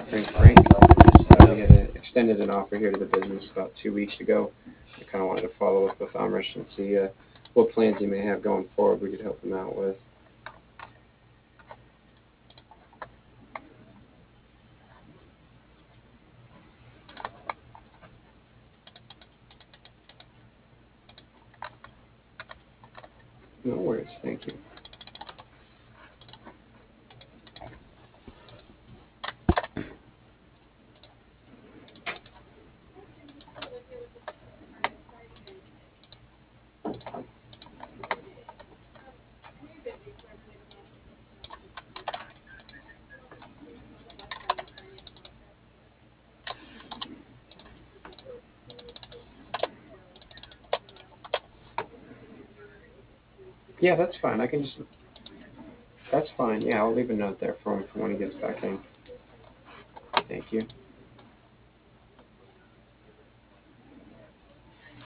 Frank. We had extended an offer here to the business about 2 weeks ago. I kind of wanted to follow up with Amrish and see what plans he may have going forward we could help him out with. No worries, thank you. Yeah, that's fine. I can just. That's fine. Yeah, I'll leave a note there for him for when he gets back in. Thank you.